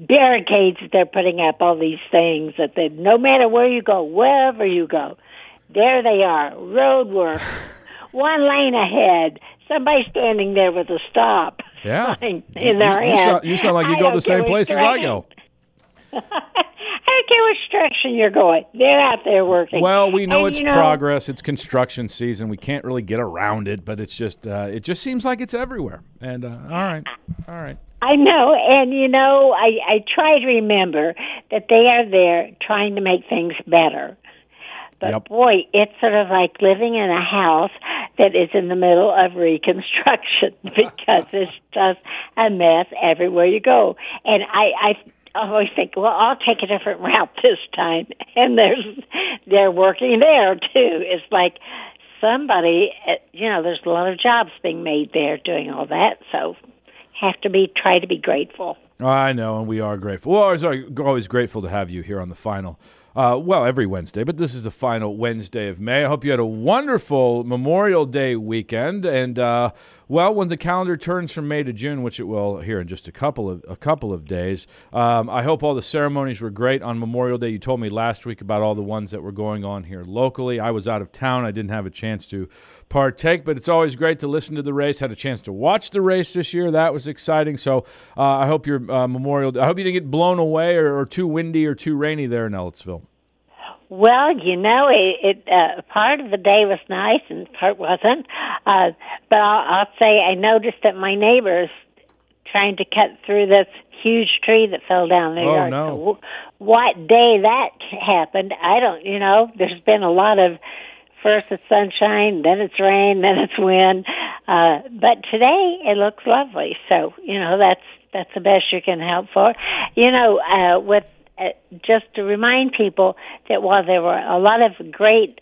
barricades they're putting up, all these things no matter where you go, wherever you go, there they are, road work, one lane ahead, somebody standing there with a stop sign in their hand. You sound like you go the same places I go. I don't care which direction you're going. They're out there working. Well, we know it's progress. It's construction season. We can't really get around it, but it's just it just seems like it's everywhere. And all right. I know, and I try to remember that they are there trying to make things better. But boy, it's sort of like living in a house that is in the middle of reconstruction because it's just a mess everywhere you go. And I always think, well, I'll take a different route this time. And they're working there too. It's like somebody, there's a lot of jobs being made there doing all that. So have to try to be grateful. I know, and we are grateful. We're always grateful to have you here on the final. Every Wednesday, but this is the final Wednesday of May. I hope you had a wonderful Memorial Day weekend. And, when the calendar turns from May to June, which it will here in just a couple of days, I hope all the ceremonies were great on Memorial Day. You told me last week about all the ones that were going on here locally. I was out of town. I didn't have a chance to partake, but it's always great to listen to the race. Had a chance to watch the race this year. That was exciting. So I hope your Memorial Day, I hope you didn't get blown away or too windy or too rainy there in Ellettsville. Well, part of the day was nice and part wasn't. But I'll say I noticed that my neighbors trying to cut through this huge tree that fell down their yard. No. So what day that happened, I don't, there's been a lot of, first it's sunshine, then it's rain, then it's wind. But today it looks lovely. So, that's the best you can hope for. Just to remind people that while there were a lot of great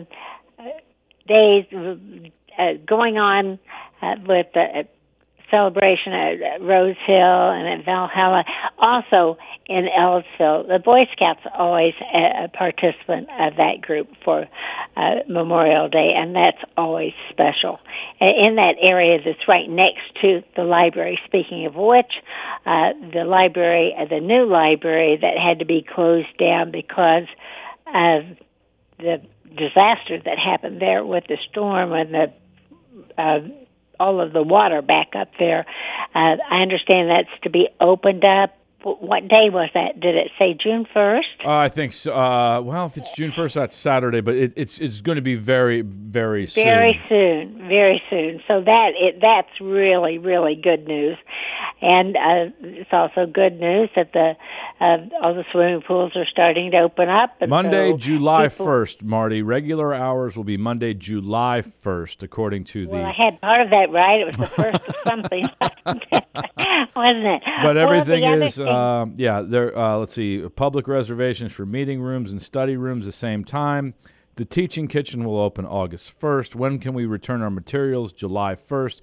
days going on with the celebration at Rose Hill and at Valhalla, also in Ellettsville, the Boy Scouts are always a participant of that group for Memorial Day, and that's always special. In that area that's right next to the library, speaking of which, the new library that had to be closed down because of the disaster that happened there with the storm and all of the water back up there. I understand that's to be opened up. What day was that? Did it say June 1st? I think so. If it's June 1st, that's Saturday, but it's going to be very, very soon. Very soon. So that's really, really good news. And it's also good news that all the swimming pools are starting to open up. And Monday, July 1st, Marty. Regular hours will be Monday, July 1st, according to the... Well, I had part of that right. It was the first of something, wasn't it? But everything is... let's see, public reservations for meeting rooms and study rooms the same time. The teaching kitchen will open August 1st. When can we return our materials? July 1st.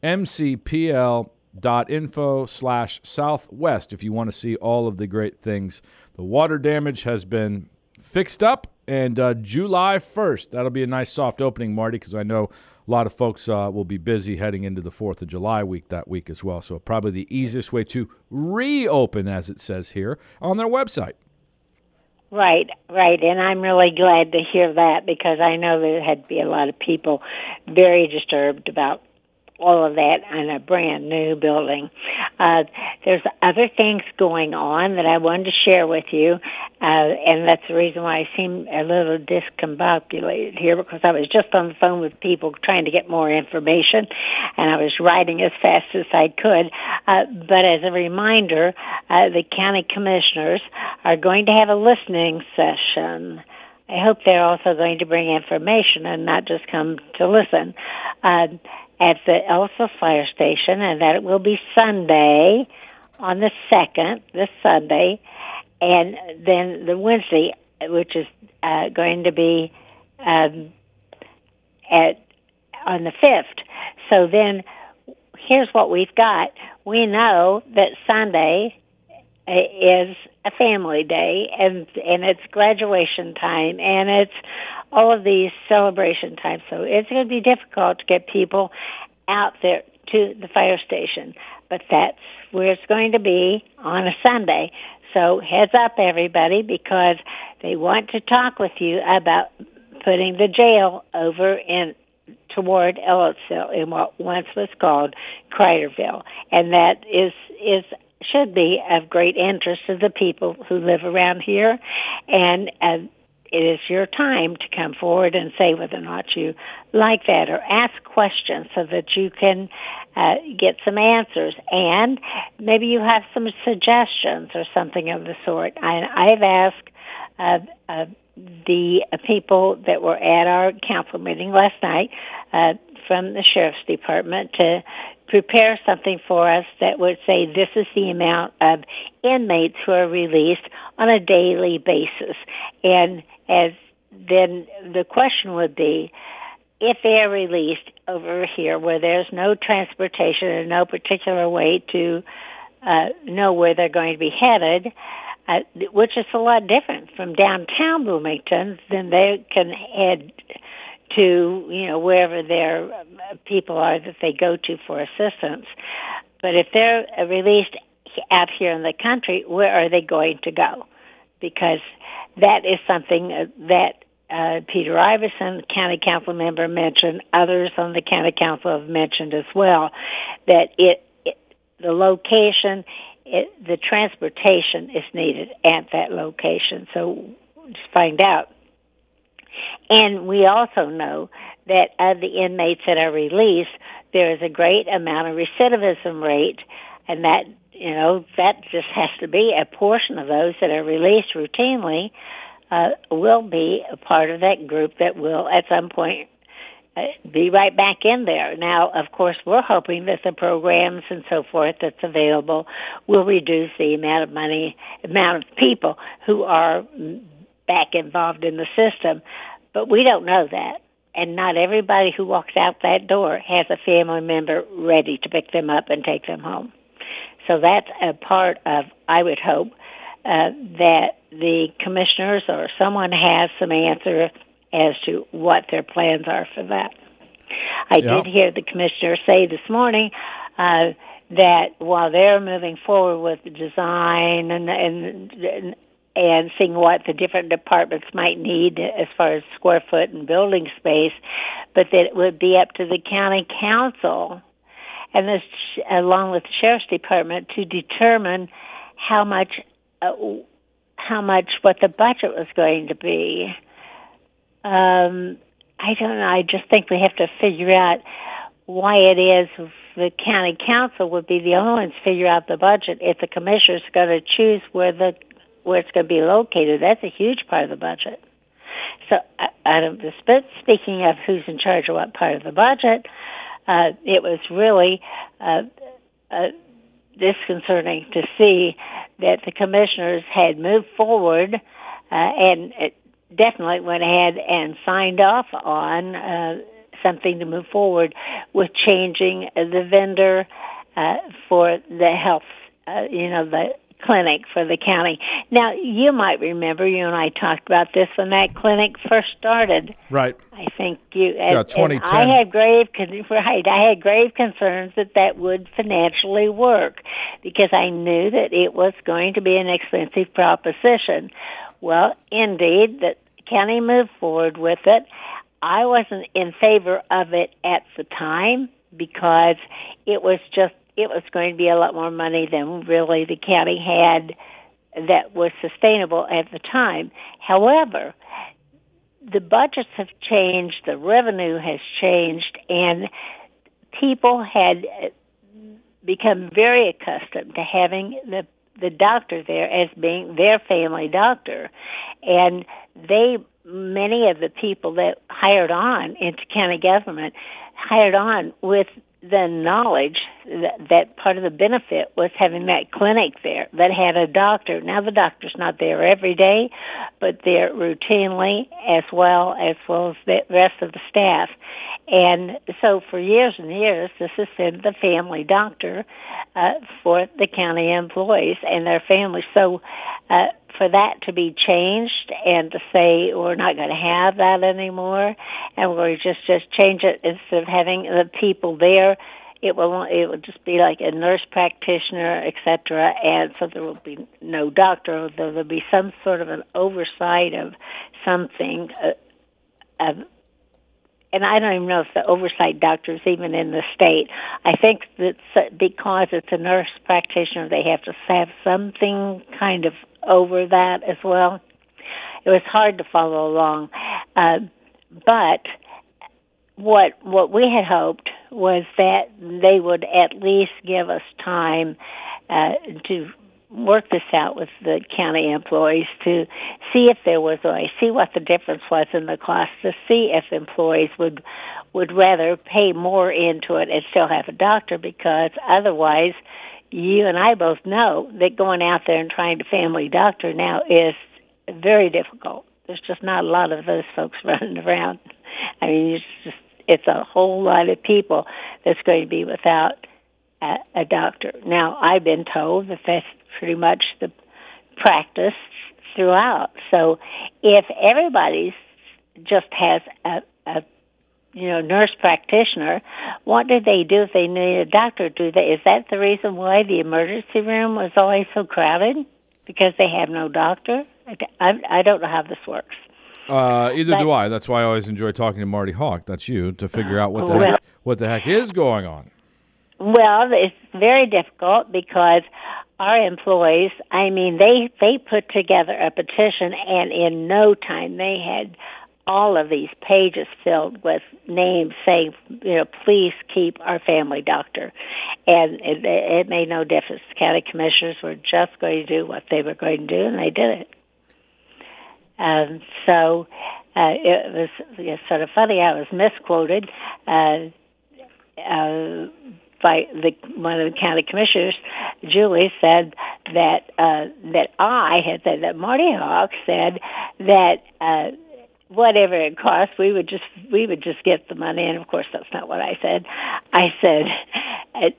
mcpl.info/southwest if you want to see all of the great things. The water damage has been fixed up, and July 1st, that'll be a nice soft opening, Marty, because I know a lot of folks will be busy heading into the 4th of July week that week as well. So probably the easiest way to reopen, as it says here, on their website. Right. And I'm really glad to hear that because I know there had to be a lot of people very disturbed about all of that in a brand new building. There's other things going on that I wanted to share with you, and that's the reason why I seem a little discombobulated here because I was just on the phone with people trying to get more information, and I was writing as fast as I could. But as a reminder, the county commissioners are going to have a listening session. I hope they're also going to bring information and not just come to listen. At the Ellettsville Fire Station, and that it will be Sunday on the 2nd, this Sunday, and then the Wednesday, which is going to be on the 5th. So then here's what we've got. We know that Sunday is a family day, and it's graduation time, and it's all of these celebration times. So it's going to be difficult to get people out there to the fire station. but that's where it's going to be on a Sunday. So heads up, everybody, because they want to talk with you about putting the jail over toward Ellettsville in what once was called Criderville, and that should be of great interest to the people who live around here, and it is your time to come forward and say whether or not you like that, or ask questions so that you can get some answers, and maybe you have some suggestions or something of the sort. I've asked the people that were at our council meeting last night from the Sheriff's Department to prepare something for us that would say this is the amount of inmates who are released on a daily basis. And then the question would be, if they're released over here where there's no transportation and no particular way to know where they're going to be headed, which is a lot different from downtown Bloomington, then they can head to, wherever their people are that they go to for assistance. But if they're released out here in the country, where are they going to go? Because that is something that Peter Iverson, county council member, mentioned. Others on the county council have mentioned as well, that the location, the transportation is needed at that location. So just find out. And we also know that of the inmates that are released, there is a great amount of recidivism rate, and that, that just has to be a portion of those that are released routinely will be a part of that group that will at some point be right back in there. Now, of course, we're hoping that the programs and so forth that's available will reduce the amount of people who are back involved in the system, but we don't know that. And not everybody who walks out that door has a family member ready to pick them up and take them home. So that's a part of, I would hope, that the commissioners or someone has some answer as to what their plans are for that. I did hear the commissioner say this morning that while they're moving forward with the design and seeing what the different departments might need as far as square foot and building space, but that it would be up to the county council and this, along with the Sheriff's Department, to determine how much what the budget was going to be. I don't know. I just think we have to figure out why it is the county council would be the only ones to figure out the budget. If the commissioner's going to choose where it's going to be located, that's a huge part of the budget. So, speaking of who's in charge of what part of the budget, it was really disconcerting to see that the commissioners had moved forward and definitely went ahead and signed off on something to move forward with changing the vendor for the health, the clinic for the county. Now, you might remember, you and I talked about this when that clinic first started. Right. I think you. Yeah, 2010. I had grave concerns that would financially work because I knew that it was going to be an expensive proposition. Well, indeed, the county moved forward with it. I wasn't in favor of it at the time because it was going to be a lot more money than really the county had that was sustainable at the time. However, the budgets have changed, the revenue has changed, and people had become very accustomed to having the doctor there as being their family doctor. And many of the people that hired on into county government hired on with the knowledge that part of the benefit was having that clinic there that had a doctor. Now, the doctor's not there every day, but they're routinely as well as the rest of the staff. And so for years and years, this has been the family doctor for the county employees and their families. So for that to be changed and to say we're not going to have that anymore and we're just change it instead of having the people there it will just be like a nurse practitioner, etc. And so there will be no doctor. There will be some sort of an oversight of something. And I don't even know if the oversight doctor is even in the state. I think that because it's a nurse practitioner, they have to have something kind of over that as well. It was hard to follow along, but what we had hoped was that they would at least give us time to work this out with the county employees to see if there was see what the difference was in the cost, to see if employees would rather pay more into it and still have a doctor, because otherwise you and I both know that going out there and trying to family doctor now is very difficult. There's just not a lot of those folks running around. I mean, it's a whole lot of people that's going to be without a doctor. Now, I've been told that that's pretty much the practice throughout. So if everybody just has a nurse practitioner, what do they do if they need a doctor? Is that the reason why the emergency room was always so crowded? Because they have no doctor? I don't know how this works. Either do I. That's why I always enjoy talking to Marty Hawk. That's you, to figure out what the heck is going on. Well, it's very difficult because our employees, I mean, they put together a petition, and in no time they had all of these pages filled with names saying, please keep our family doctor. And it made no difference. The county commissioners were just going to do what they were going to do, and they did it. So it was sort of funny. I was misquoted by one of the county commissioners. Julie said that I had said that Marty Hawk said that whatever it cost, we would just get the money. And of course, that's not what I said. I said,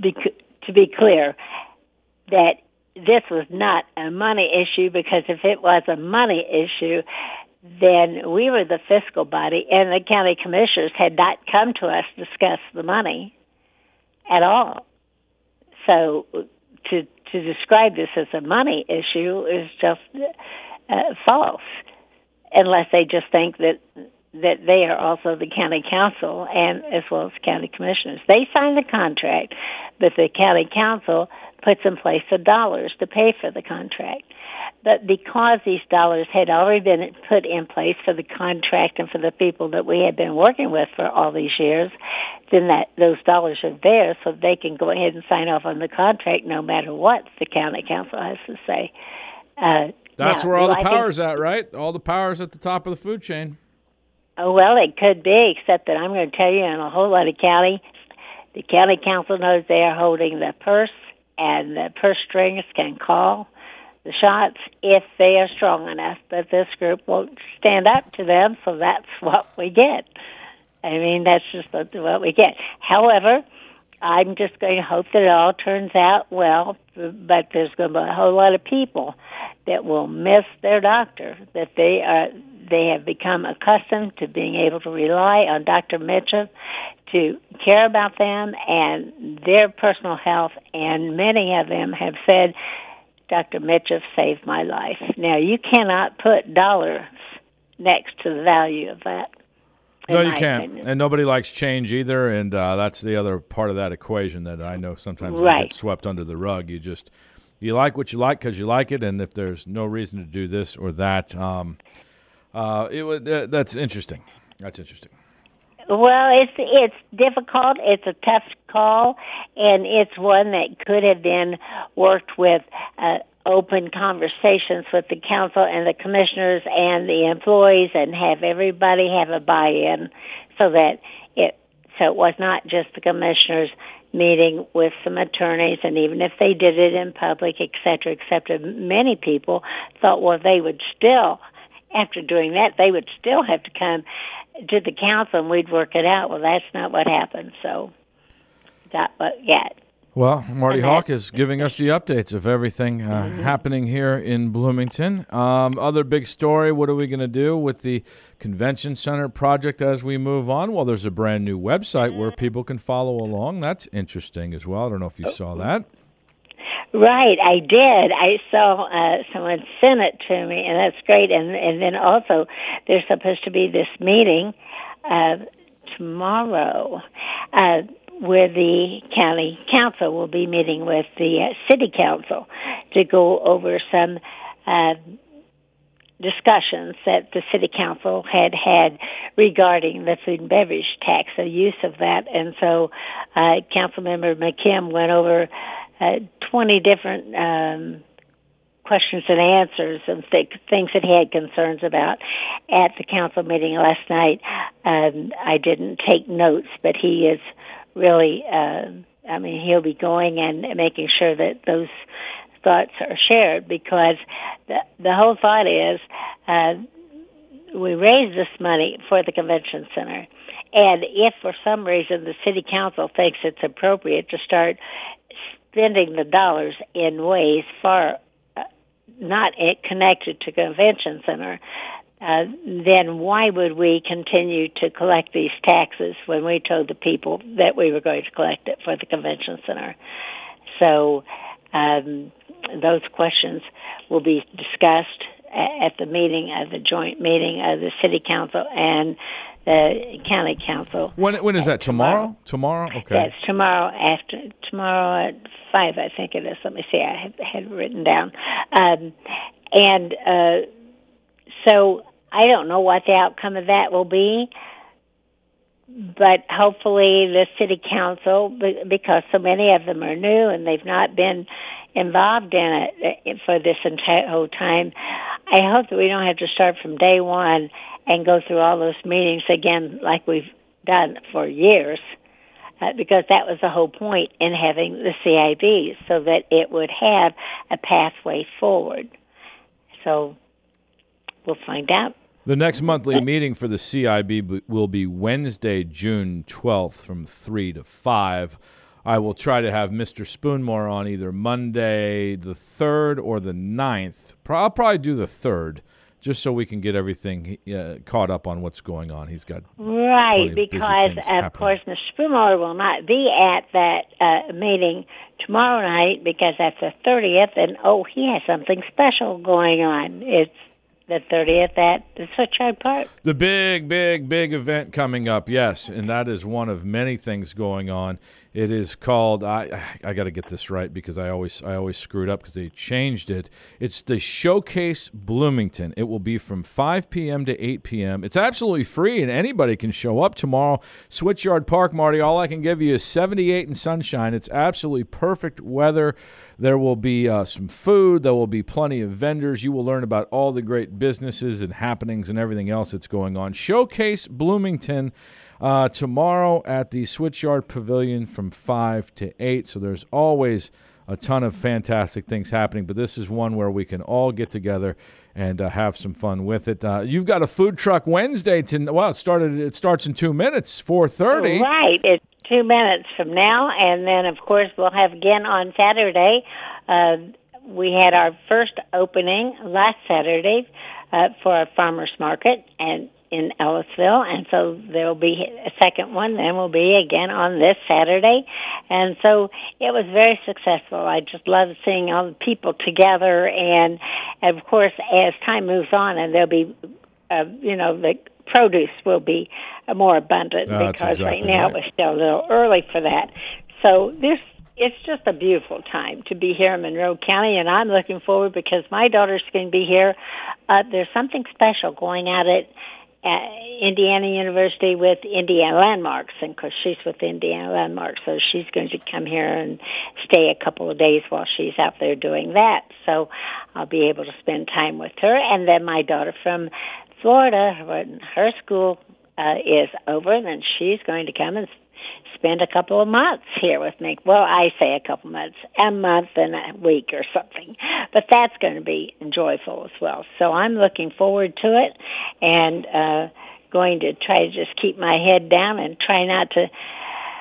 to be clear, that this was not a money issue, because if it was a money issue, then we were the fiscal body, and the county commissioners had not come to us to discuss the money at all. So to describe this as a money issue is just false, unless they just think that they are also the county council and as well as county commissioners. They sign the contract, but the county council puts in place the dollars to pay for the contract. But because these dollars had already been put in place for the contract and for the people that we had been working with for all these years, then those dollars are there, so they can go ahead and sign off on the contract no matter what the county council has to say. That's where all the power's at, right? All the power's at the top of the food chain. Oh, well, it could be, except that I'm going to tell you, in a whole lot of county, the county council knows they are holding the purse, and the purse strings can call the shots if they are strong enough. But this group won't stand up to them, so that's what we get. I mean, that's just what we get. However, I'm just going to hope that it all turns out well, but there's going to be a whole lot of people that will miss their doctor, that they have become accustomed to being able to rely on Dr. Mitchell to care about them and their personal health, and many of them have said, Dr. Mitchell saved my life. Now, you cannot put dollars next to the value of that. No, you can't. Opinion. And nobody likes change either, and that's the other part of that equation that I know sometimes gets swept under the rug. You like what you like because you like it, and if there's no reason to do this or that, that's interesting. That's interesting. Well, it's difficult. It's a tough call, and it's one that could have been worked with open conversations with the council and the commissioners and the employees, and have everybody have a buy-in, so it was not just the commissioners meeting with some attorneys, and even if they did it in public, et cetera, many people thought, well, they would still, after doing that, they would still have to come to the council and we'd work it out. Well, that's not what happened, so Well, Marty Hawk is giving us the updates of everything happening here in Bloomington. Other big story, what are we going to do with the Convention Center project as we move on? Well, there's a brand new website where people can follow along. That's interesting as well. I don't know if you saw that. Right, I did. I saw someone sent it to me, and that's great. And then also, there's supposed to be this meeting tomorrow where the county council will be meeting with the city council to go over some discussions that the city council had regarding the food and beverage tax, the use of that. And so Councilmember McKim went over 20 different questions and answers and things that he had concerns about at the council meeting last night. I didn't take notes, but he is really, he'll be going and making sure that those thoughts are shared, because the whole thought is we raise this money for the convention center, and if for some reason the city council thinks it's appropriate to start spending the dollars in ways far not connected to convention center, then why would we continue to collect these taxes when we told the people that we were going to collect it for the convention center? So those questions will be discussed at the meeting, at the joint meeting of the city council and the county council. When is that? Tomorrow? Tomorrow? Okay. Yes, tomorrow at 5, I think it is. Let me see. I had it written down. So I don't know what the outcome of that will be, but hopefully the city council, because so many of them are new and they've not been involved in it for this entire whole time, I hope that we don't have to start from day one and go through all those meetings again like we've done for years, because that was the whole point in having the CIB, so that it would have a pathway forward. So we'll find out. The next monthly meeting for the CIB will be Wednesday, June 12th from 3 to 5. I will try to have Mr. Spoonmore on either Monday the 3rd or the 9th. I'll probably do the 3rd, just so we can get everything caught up on what's going on. He's got right, because of course Mr. Spoonmore will not be at that meeting tomorrow night because that's the 30th, and he has something special going on. It's the 30th at the Switchyard Park. The big event coming up, yes, and that is one of many things going on. It is called, I got to get this right because I always screw it up because they changed it. It's the Showcase Bloomington. It will be from 5 p.m. to 8 p.m. It's absolutely free, and anybody can show up tomorrow. Switchyard Park, Marty, all I can give you is 78 and sunshine. It's absolutely perfect weather. There will be some food. There will be plenty of vendors. You will learn about all the great businesses and happenings and everything else that's going on. Showcase Bloomington tomorrow at the Switchyard Pavilion from 5 to 8. So there's always a ton of fantastic things happening, but this is one where we can all get together and have some fun with it. You've got a food truck Wednesday. It starts in 2 minutes, 4:30. Right. It's 2 minutes from now, and then, of course, we'll have again on Saturday. We had our first opening last Saturday for a farmer's market and in Ellisville, and so there will be a second one, then will be again on this Saturday. And so it was very successful. I just love seeing all the people together, and of course, as time moves on, and there'll be, the produce will be more abundant because right now it was still a little early for that. So it's just a beautiful time to be here in Monroe County, and I'm looking forward because my daughter's going to be here. There's something special going out at Indiana University with Indiana Landmarks, and of course she's with Indiana Landmarks, so she's going to come here and stay a couple of days while she's out there doing that. So I'll be able to spend time with her. And then my daughter from Florida, when her school is over, then she's going to come and spend a couple of months here with me. Well, I say a couple months, a month and a week or something. But that's going to be joyful as well. So I'm looking forward to it and going to try to just keep my head down and try not to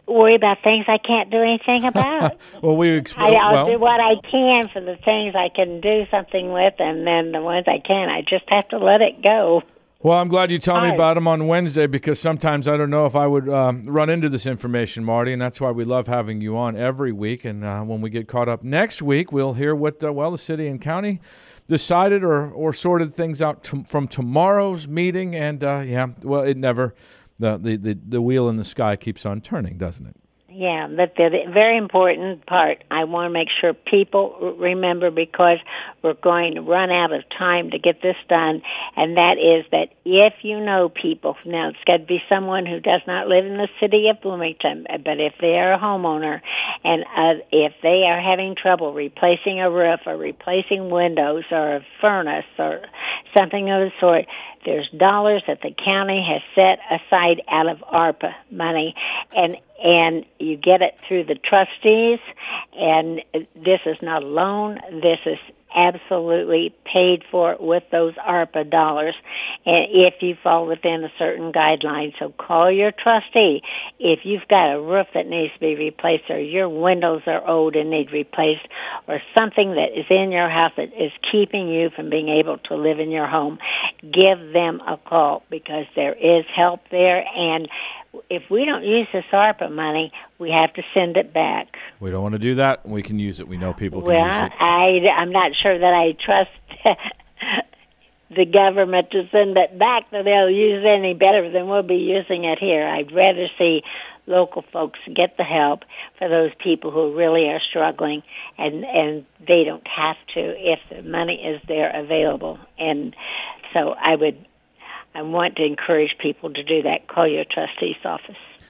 worry about things I can't do anything about. Well, I'll do what I can for the things I can do something with, and then the ones I can't, I just have to let it go. Well, I'm glad you tell me about them on Wednesday, because sometimes I don't know if I would run into this information, Marty, and that's why we love having you on every week. And when we get caught up next week, we'll hear what the city and county decided or sorted things out from tomorrow's meeting. And it never the wheel in the sky keeps on turning, doesn't it? Yeah, but the very important part, I want to make sure people remember, because we're going to run out of time to get this done, and that is that if you know people, now it's got to be someone who does not live in the city of Bloomington, but if they are a homeowner, and if they are having trouble replacing a roof or replacing windows or a furnace or something of the sort, there's dollars that the county has set aside out of ARPA money, and you get it through the trustees, and this is not a loan. This is absolutely paid for with those ARPA dollars, and if you fall within a certain guideline. So call your trustee if you've got a roof that needs to be replaced, or your windows are old and need replaced, or something that is in your house that is keeping you from being able to live in your home. Give them a call, because there is help there, and if we don't use this ARPA money, we have to send it back. We don't want to do that. We can use it. We know people can use it. I'm not sure that I trust the government to send it back, that they'll use it any better than we'll be using it here. I'd rather see local folks get the help for those people who really are struggling, and they don't have to if the money is there available. And so I want to encourage people to do that. Call your trustee's office.